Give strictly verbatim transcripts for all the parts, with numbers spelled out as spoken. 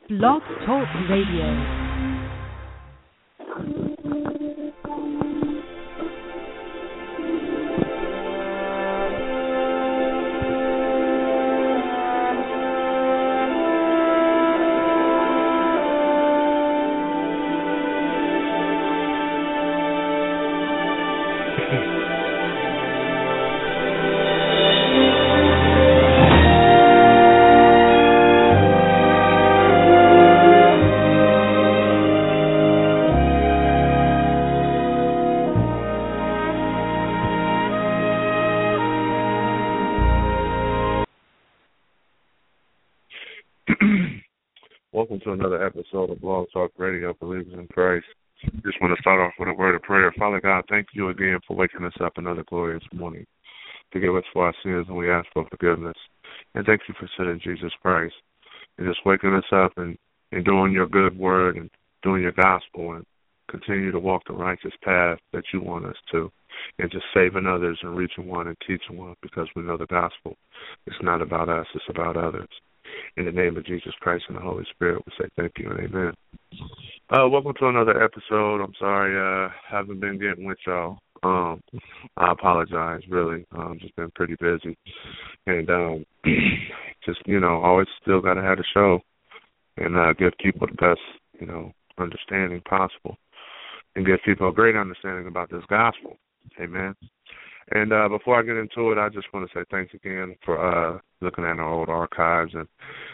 Blog Talk Radio. Welcome to another episode of Blog Talk Radio, Believers in Christ. Just want to start off with a word of prayer. Father God, thank you again for waking us up another glorious morning. Forgive us for our sins, and we ask for forgiveness. And thank you for sending Jesus Christ and just waking us up and, and doing your good word and doing your gospel and continue to walk the righteous path that you want us to, and just saving others and reaching one and teaching one, because we know the gospel. It's not about us, it's about others. In the name of Jesus Christ and the Holy Spirit, we say thank you and amen. Uh, welcome to another episode. I'm sorry I uh, haven't been getting with y'all. Um, I apologize, really. Um, just been pretty busy. And um, just, you know, always still got to have a show and uh, give people the best, you know, understanding possible, and give people a great understanding about this gospel. Amen. And uh, before I get into it, I just want to say thanks again for uh, looking at our old archives, and,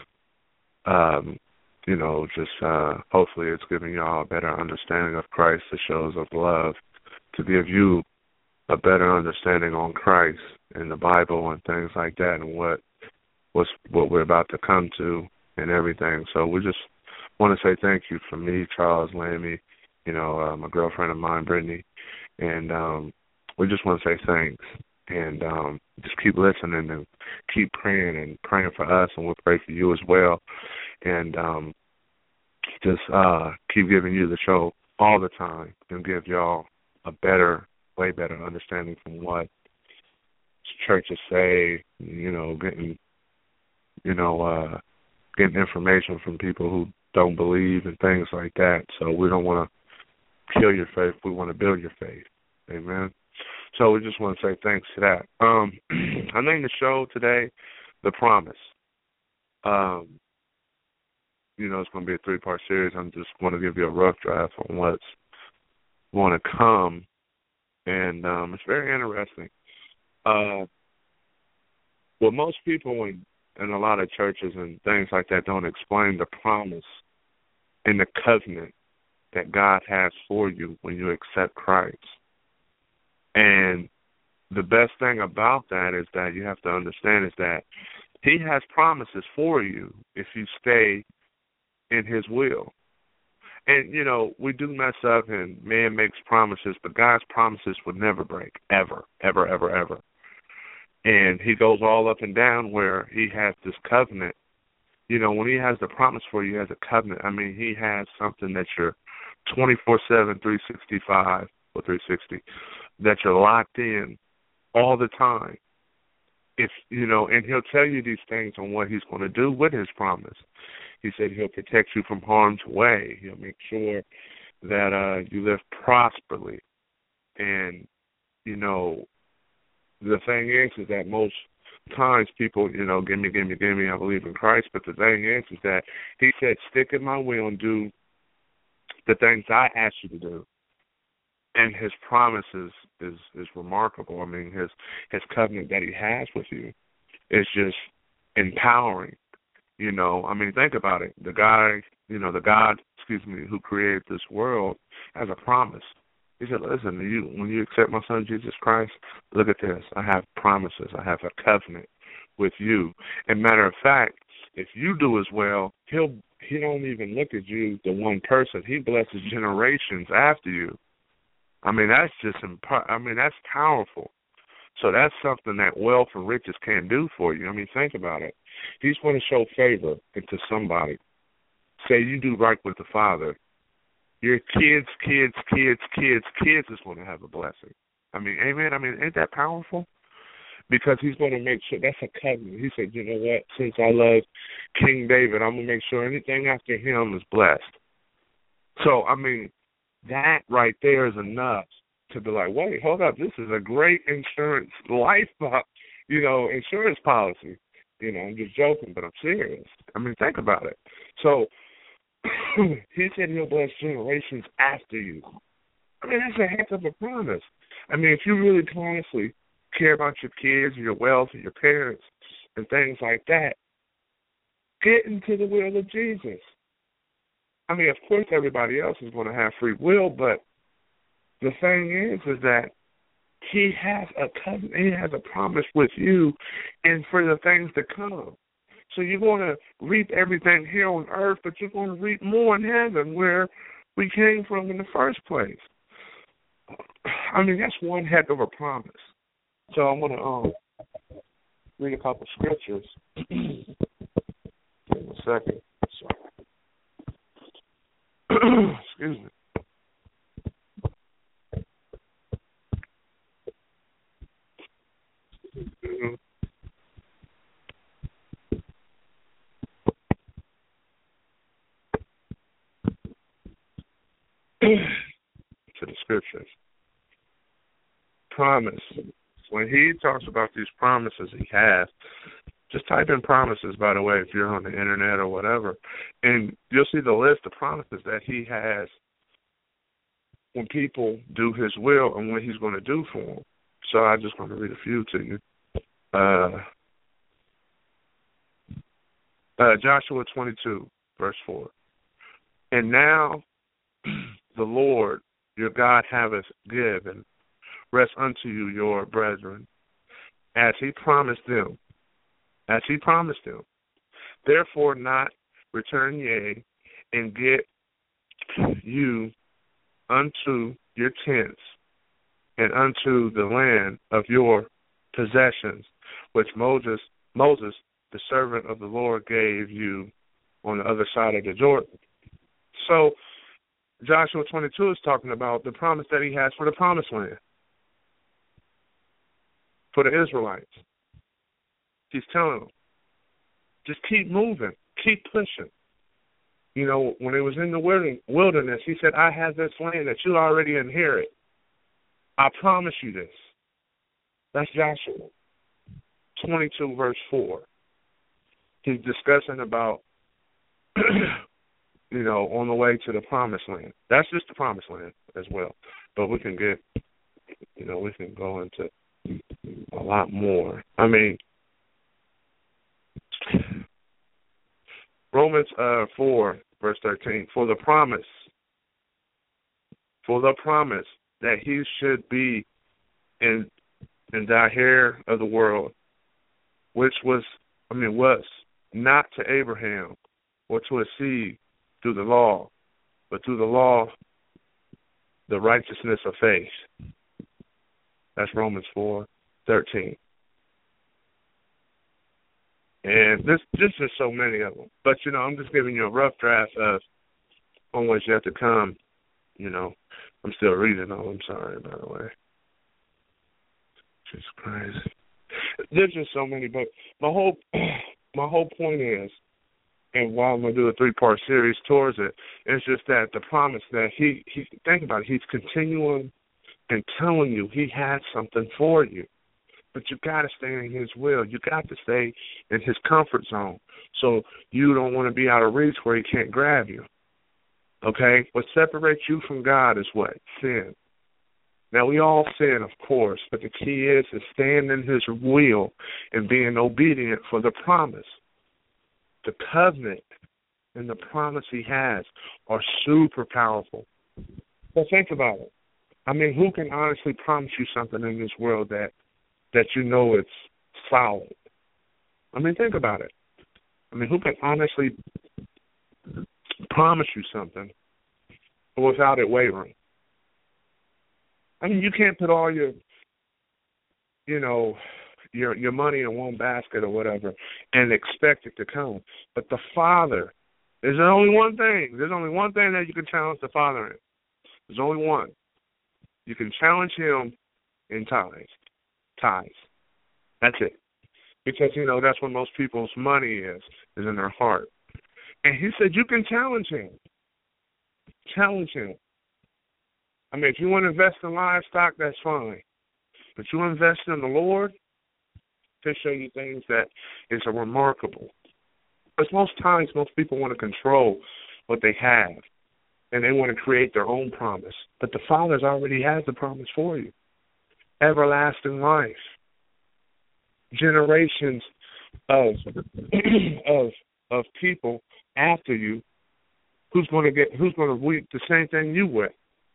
um, you know, just uh, hopefully it's giving y'all a better understanding of Christ, the shows of love, to give you a better understanding on Christ and the Bible and things like that, and what what's, what we're about to come to and everything. So we just want to say thank you from me, Charles Lamy, you know, uh, my girlfriend of mine, Brittany, and um, we just want to say thanks, and um, just keep listening and keep praying and praying for us, and we'll pray for you as well. And um, just uh, keep giving you the show all the time and give y'all a better, way better understanding from what churches say, you know, getting, you know, uh, getting information from people who don't believe and things like that. So we don't want to kill your faith. We want to build your faith. Amen. So we just want to say thanks to that. Um, I named the show today The Promise. Um, you know, it's going to be a three-part series. I'm just going to give you a rough draft on what's going to come, and um, it's very interesting. Uh, well, most people in, in a lot of churches and things like that don't explain the promise and the covenant that God has for you when you accept Christ. And the best thing about that is that you have to understand is that he has promises for you if you stay in his will. And, you know, we do mess up and man makes promises, but God's promises would never break, ever, ever, ever, ever. And he goes all up and down where he has this covenant. You know, when he has the promise for you as a covenant, I mean, he has something that you're twenty-four seven, three sixty-five, or three sixty, that you're locked in all the time. If you know, and he'll tell you these things on what he's going to do with his promise. He said he'll protect you from harm's way. He'll make sure that uh, you live prosperly. And, you know, the thing is, is that most times people, you know, give me, give me, give me, I believe in Christ. But the thing is, is that he said, stick in my will and do the things I ask you to do. And his promise is, is, is remarkable. I mean, his his covenant that he has with you is just empowering. You know, I mean, think about it. The guy, you know, the God, excuse me, who created this world has a promise. He said, listen, you, when you accept my son, Jesus Christ, look at this. I have promises. I have a covenant with you. And matter of fact, if you do as well, he'll, he don't even look at you, the one person. He blesses generations after you. I mean, that's just, imp- I mean, that's powerful. So that's something that wealth and riches can't do for you. I mean, think about it. He's going to show favor into somebody. Say you do right with the Father. Your kids, kids, kids, kids, kids is going to have a blessing. I mean, amen. I mean, ain't that powerful? because he's going to make sure that's a covenant. He said, you know what, since I love King David, I'm going to make sure anything after him is blessed. So, I mean, that right there is enough to be like, wait, hold up, this is a great insurance life, you know, insurance policy. You know, I'm just joking, but I'm serious. I mean, think about it. So, he said he'll bless generations after you. I mean, that's a heck of a promise. I mean, if you really honestly care about your kids and your wealth and your parents and things like that, get into the will of Jesus. I mean, of course, everybody else is going to have free will, but the thing is, is that he has a covenant, he has a promise with you and for the things to come. So you're going to reap everything here on earth, but you're going to reap more in heaven where we came from in the first place. I mean, that's one heck of a promise. So I'm going to um, read a couple scriptures. Give me a second. Excuse me. To the scriptures. Promise. When he talks about these promises he has, just type in promises, by the way, if you're on the internet or whatever, and you'll see the list of promises that he has when people do his will and what he's going to do for them. So I'm just going to read a few to you. Uh, uh, Joshua twenty-two, verse four. And now the Lord your God haveth given rest unto you, your brethren, as he promised them, as he promised them. Therefore not return ye, and get you unto your tents, and unto the land of your possessions, which Moses, Moses, the servant of the Lord, gave you on the other side of the Jordan. So Joshua twenty-two is talking about the promise that he has for the promised land, for the Israelites. He's telling them, just keep moving, keep pushing. You know, when it was in the wilderness, he said, I have this land that you already inherit. I promise you this. That's Joshua twenty-two, verse four. He's discussing about, you know, on the way to the promised land. That's just the promised land as well. But we can get, you know, we can go into a lot more. I mean, Romans uh, four, verse thirteen, for the promise, for the promise that he should be in in the heir of the world, which was, I mean, was not to Abraham or to his seed through the law, but through the law, the righteousness of faith. That's Romans four, thirteen. And this, this is so many of them. But, you know, I'm just giving you a rough draft of on what's yet to come. You know, I'm still reading them. I'm sorry, by the way. Jesus Christ. There's just so many. But my whole, my whole point is, and while I'm going to do a three-part series towards it, it's just that the promise that he, he think about it, he's continuing and telling you he has something for you. But you got to stay in his will. You got to stay in his comfort zone. So you don't want to be out of reach where he can't grab you. Okay? What separates you from God is what? Sin. Now, we all sin, of course, but the key is to stand in his will and being obedient for the promise. The covenant and the promise he has are super powerful. But think about it. I mean, who can honestly promise you something in this world that that you know it's solid? I mean, think about it. I mean, who can honestly promise you something without it wavering? I mean, you can't put all your, you know, your your money in one basket or whatever and expect it to come. But the Father, there's only one thing. There's only one thing that you can challenge the Father in. There's only one. You can challenge him in tithes. Tithes. That's it. Because, you know, that's where most people's money is, is in their heart. And he said, you can challenge him. Challenge him. I mean, if you want to invest in livestock, that's fine. But you invest in the Lord, he'll show you things that is remarkable. Because most times, most people want to control what they have, and they want to create their own promise. But the Father already has the promise for you. Everlasting life. Generations of of of people after you who's going to get who's going to reap the same thing you would.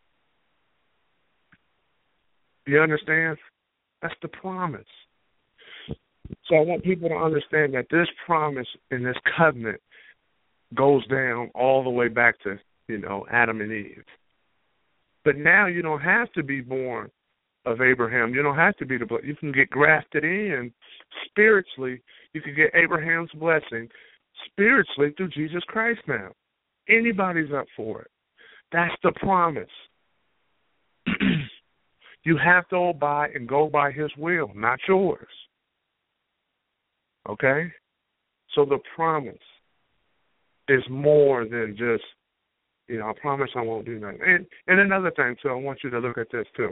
You understand? That's the promise. So I want people to understand that this promise and this covenant goes down all the way back to, you know, Adam and Eve. But now you don't have to be born of Abraham. You don't have to be the blood. You can get grafted in spiritually. You can get Abraham's blessing spiritually through Jesus Christ now. Anybody's up for it. That's the promise. You have to obey and go by his will, not yours. Okay? So the promise is more than just, you know, I promise I won't do nothing. And, and another thing, too, I want you to look at this, too.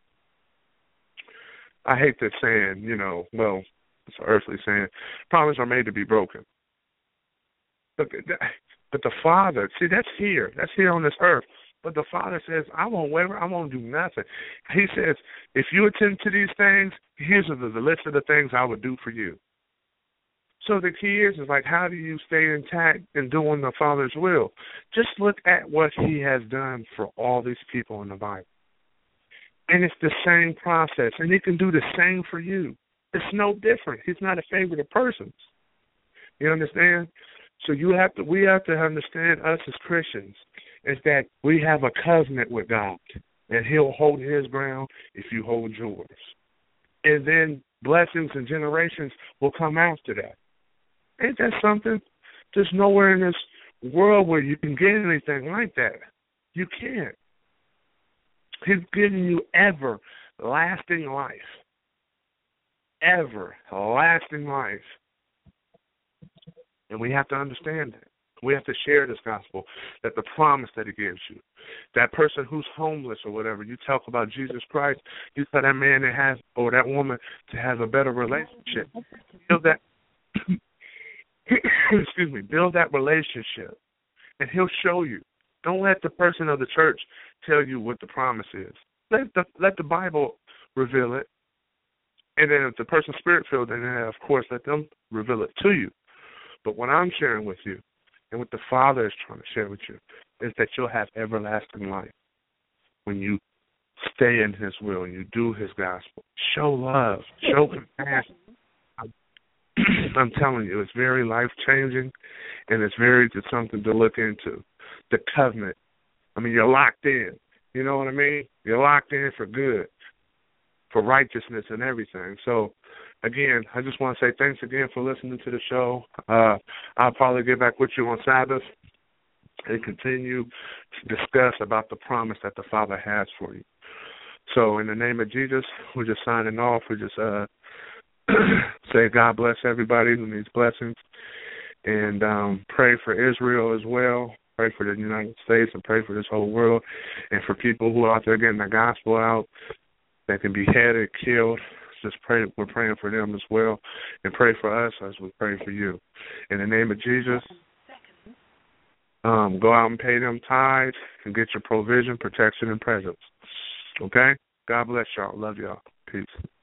I hate this saying, you know, well, it's an earthly saying, promises are made to be broken. But, but the Father, see, that's here. That's here on this earth. But the Father says, I won't waver, I won't do nothing. He says, if you attend to these things, here's the, the list of the things I would do for you. So the key is, is like, how do you stay intact in doing the Father's will? Just look at what he has done for all these people in the Bible. And it's the same process, and he can do the same for you. It's no different. He's not a favorite of persons. You understand? So you have to. We have to understand, us as Christians, is that we have a covenant with God, and he'll hold his ground if you hold yours. And then blessings and generations will come after that. Ain't that something? There's nowhere in this world where you can get anything like that. You can't. He's giving you everlasting life. Everlasting life. And we have to understand that. We have to share this gospel, that the promise that he gives you. That person who's homeless or whatever, you talk about Jesus Christ, you tell that man that has, or that woman to have a better relationship. Build that, excuse me, build that relationship. And he'll show you. Don't let the person of the church tell you what the promise is. Let the let the Bible reveal it. And then if the person's spirit-filled, then of course let them reveal it to you. But what I'm sharing with you, and what the Father is trying to share with you, is that you'll have everlasting life when you stay in his will and you do his gospel. Show love. Show compassion. I'm, I'm telling you, it's very life-changing, and it's very just something to look into. The covenant. I mean, you're locked in. You know what I mean? You're locked in for good, for righteousness and everything. So, again, I just want to say thanks again for listening to the show. Uh, I'll probably get back with you on Sabbath and continue to discuss about the promise that the Father has for you. So, in the name of Jesus, we're just signing off. We just uh, say God bless everybody who needs blessings, and um, pray for Israel as well. Pray for the United States and pray for this whole world, and for people who are out there getting the gospel out that can be beheaded, killed. Just pray. We're praying for them as well, and pray for us as we pray for you. In the name of Jesus, um, go out and pay them tithes and get your provision, protection, and presence. Okay? God bless y'all. Love y'all. Peace.